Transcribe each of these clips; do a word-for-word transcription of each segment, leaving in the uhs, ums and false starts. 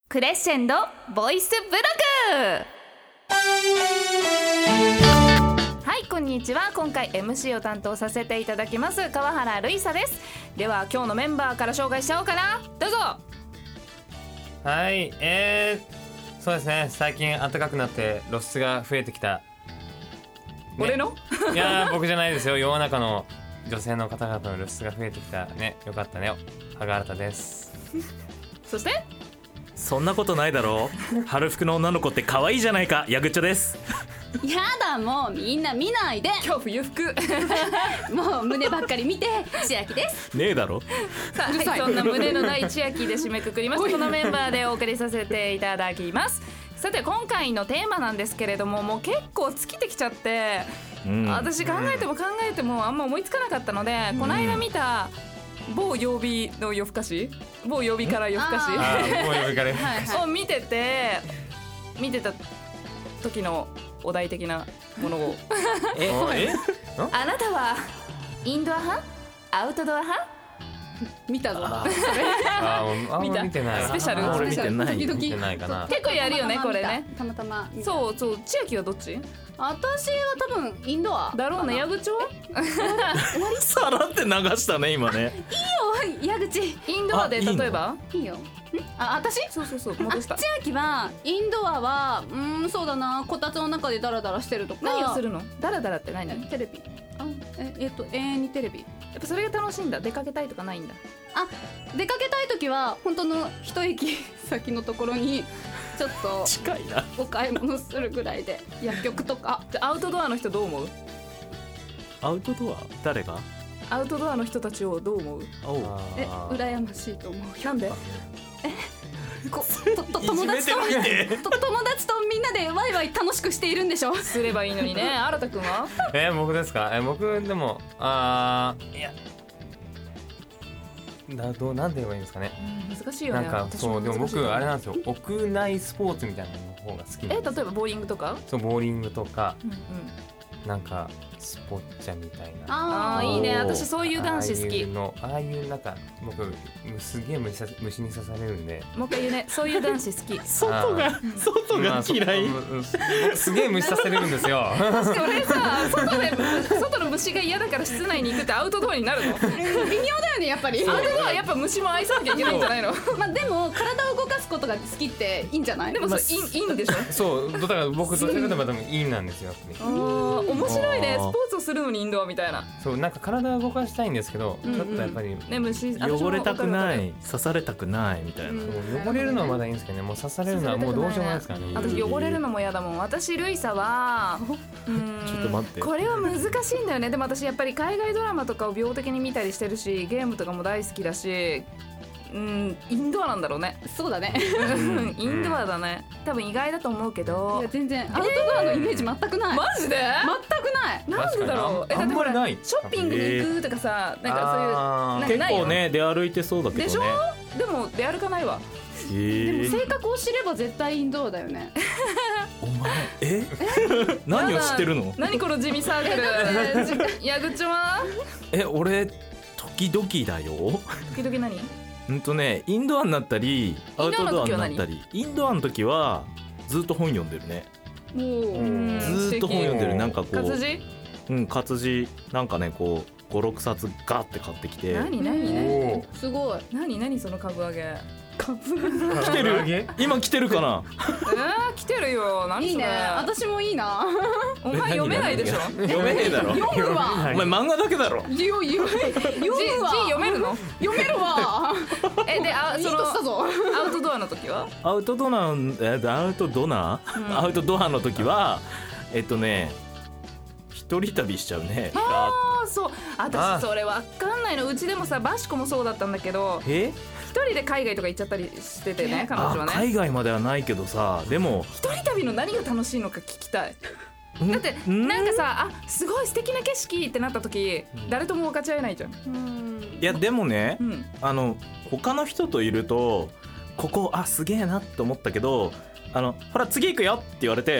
クレッシェンドボイスブログ。はい、こんにちは。今回 エムシー を担当させていただきます川原瑠依沙です。では今日のメンバーから紹介しちゃおうかな。どうぞ。 はい、えー、そうですね、最近暖かくなって露出が増えてきた、ね、 俺のいや僕じゃないですよ。世の中の女性の方々の露出が増えてきたね。よかったね。羽賀新ですそしてそんなことないだろう。春服の女の子って可愛いじゃないか。ヤグッチョです。 やだ、もうみんな見ないで。 今日冬服もう胸ばっかり見て。千秋です。 ねえだろ。 さあ、はい、そんな胸のない千秋で締めくくりまして、このメンバーでお送りさせていただきます。さて今回のテーマなんですけれども、もう結構尽きてきちゃって、うん、私考えても考えてもあんま思いつかなかったので、うん、この間見た某曜日の夜更かし某曜日から夜更かし某曜日から夜更かしを見てて見てた時のお題的なものをええあなたはインドア派アウトドア派見たぞ。 ああ見見てない。 スペシャル俺見てない。 見てないかな。 結構やるよねこれね。 たまたまそうそう。千秋はどっち？ 私は多分インドアだろうね。矢口はさらって流したね今ね。 いいよ矢口。 インドアで例えばいいよ。あ、私？ そうそうそう、戻した。 千秋はインドアはうーんそうだな、こたつの中でダラダラしてるとか。 何をするの？ダラダラって何？ テレビ。あ、ええっと永遠にテレビ。 やっぱそれが楽しいんだ。出かけたいとかないんだ。 あ、出かけたい時は本当の一駅先のところにちょっと近いな。 お買い物するぐらいで、薬局とか。 じゃあアウトドアの人どう思う？ アウトドア誰が？ アウトドアの人たちをどう思う？ え、羨ましいと思う。 なんで？ え、ことと友達とと友達とみんなでワイワイ楽しくしているんでしょ。 すればいいのにね。新田くんは？ えー、僕ですか？えー、僕でもあーいやだどうなんて言えばいいんですかね。 難しいよね。 なんかそうでも僕あれなんですよ。屋内スポーツみたいなの方が好きなんです。 え、例えばボーリングとか？ そうボーリングとか、 うんうん、 なんかスポッチャみたいな。 ああいいね。私そういう男子好き。 ああいうのああいうなんか僕すげえ虫さ虫に刺されるんで。 もう一回言うね。そういう男子好き。 外が外が嫌い。 僕すげえ虫刺されるんですよ。 俺さ、外で外の虫が嫌だから室内に行くってアウトドアになるの？微妙だよねやっぱり。 アウトドアやっぱ虫も愛さなきゃいけないんじゃないの？ まあでも体を動かすことが好きっていいんじゃない？ でもそれいいんでしょ？ そうだから僕どちらかというと多分いいんなんですよ。 ああ面白いね。スポーツをするのにインドアみたいな。 そうなんか体を動かしたいんですけど、うんうん、ちょっとやっぱりね虫汚れたくない刺されたくないみたいな。 そう汚れるのはまだいいんですけどね。もう刺されるのはもうどうしようもないですからね。 私汚れるのも嫌だもん。私ルイサはうんちょっと待って。 これは難しいんだよね。でも私やっぱり海外ドラマとかを病的に見たりしてるし、ゲームとかも大好きだし、うん、インドアなんだろうね。 そうだね。 インドアだね。多分意外だと思うけど。 いや全然アウトドアのイメージ全くない。 マジで？ 全くない。 なんでだろう。 えだってほらショッピングに行くとかさ、なんかそういう結構ね出歩いてそうだけどね。 でしょ？でも出歩かないわ。 でも性格を知れば絶対インドアだよね。 お前え何を知ってるの？ 何この地味サークル。矢口は？ え俺時々だよ。 時々何？ うんとねインドアになったりアウトドアになったり。インドアの時はずっと本読んでるね。 もうずっと本読んでる。なんかこう活字？ うん活字なんかねこうごろくさつガーって買ってきて。 何何何？ すごい。 何何その株上げ。 株来てる？今来てるかな？ えー、来てるよ。何それ？ いいね。私もいいな。 お前読めないでしょ？ 読めねえだろ。 読むわ。 お前漫画だけだろ。 読むわ。 字読めるの？ 読めるわ。 えであそのアウトドアの時は？ アウトドアえアウトドア、うん、アウトドアの時はえっとね一人旅しちゃうね。 ああそう。私それわかんないの。うちでもさバシコもそうだったんだけど。 え？ 一人で海外とか行っちゃったりしててね、彼女はね。 海外まではないけどさ、でも一人旅の何が楽しいのか聞きたい。だってなんかさ、あすごい素敵な景色ってなった時、誰とも分かち合えないじゃん。 いやでもね、うん、あの他の人といるとここあすげえなって思ったけど、あのほら次行くよって言われて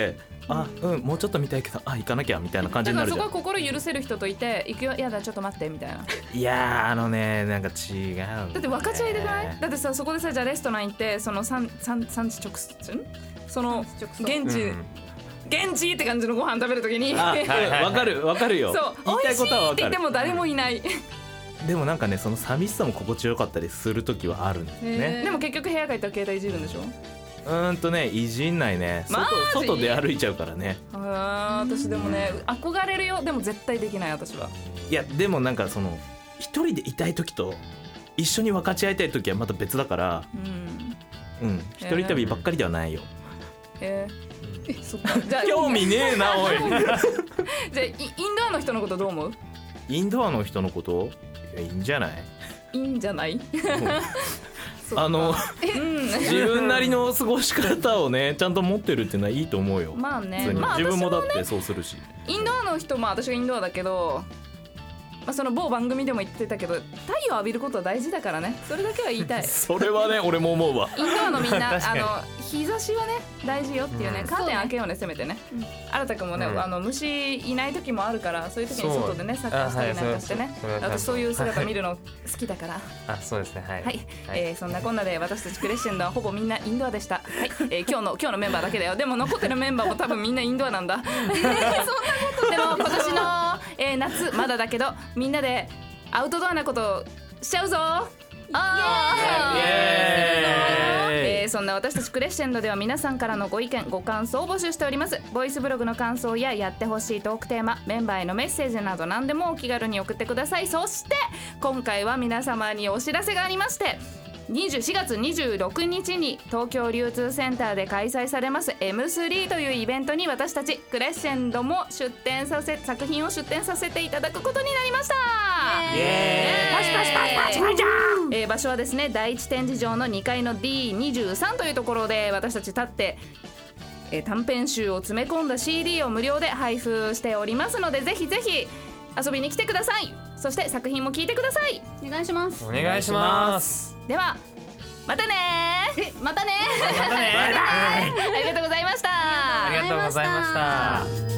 あうんもうちょっと見たいけどあ行かなきゃみたいな感じになるじゃん。 だからそこは心許せる人といて行くよやだちょっと待ってみたいな。 いやーあのねなんか違うんだ、ね、 だって分かち合いでかない？だってさそこでさじゃあレストラン行ってその産産産地直送その現地、うん、現地って感じのご飯食べるときにあ、はいはいはい、分かる分かるよ。 そう言いたいことは分かる。 美味しいって言っても誰もいないでもなんかねその寂しさも心地よかったりするときはあるんですね。 でも結局部屋帰ったら携帯いじるんでしょ？ うーんとねいじんないね。外, 外で歩いちゃうからね。 あ私でもね憧れるよ。でも絶対できない私は。 いやでもなんかその一人でいたい時と一緒に分かち合いたい時はまた別だからうん、うん、一人旅ばっかりではないよ。 えー、えそっかじゃあ興味ねえなおいじゃあインドアの人のことどう思う？ インドアの人のこといやいいんじゃない？ いいんじゃないあの、 うん、 自分なりの過ごし方をねちゃんと持ってるっていうのはいいと思うよ。 まあね、まあ、 自分もだってそうするし、 インドアの人まあ私がインドアだけど、まあ、その某番組でも言ってたけど太陽浴びることは大事だからね。それだけは言いたいそれはね俺も思うわ。 インドアのみんなあの日差しはね大事よっていうね、うん、カーテン開けようねせめてね、うん、新くんもね、うん、あの虫いない時もあるからそういう時に外でねサッカーしたりなんかしてね、はい、私そういう姿見るの好きだからあそうですねはい、 はいはいえー、そんなこんなで私たちクレッシェンドはほぼみんなインドアでした、はいえー、今日の今日のメンバーだけだよ。でも残ってるメンバーも多分みんなインドアなんだそんなことでも今年の、えー、夏まだだけどみんなでアウトドアなことしちゃうぞ。あーイエーイ、えー、そんな私たちクレッシェンドでは皆さんからのご意見ご感想を募集しております。ボイスブログの感想ややってほしいトークテーマメンバーへのメッセージなど何でもお気軽に送ってください。そして今回は皆様にお知らせがありましてしがつにじゅうろくにちに東京流通センターで開催されます エムスリー というイベントに私たちクレッシェンドも出展させ作品を出展させていただくことになりました。イエーイパチパチパチパチパチえー、場所はですね第一展示場のにかいの ディーにじゅうさん というところで私たち立って、えー、短編集を詰め込んだ シーディー を無料で配布しておりますのでぜひぜひ遊びに来てください。そして作品も聞いてください。 お願いします。 お願いします。 ではまたねえまたねまたねありがとうございました。 ありがとうございました。